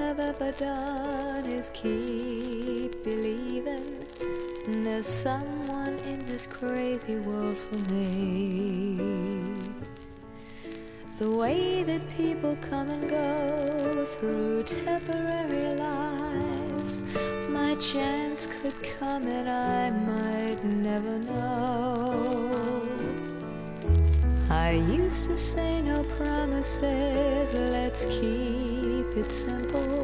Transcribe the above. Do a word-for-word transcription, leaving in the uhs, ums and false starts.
I've ever done is keep believing there's someone in this crazy world for me. The way that people come and go through temporary lives, my chance could come and I might never know. I used to say no promises, let's keep it simple.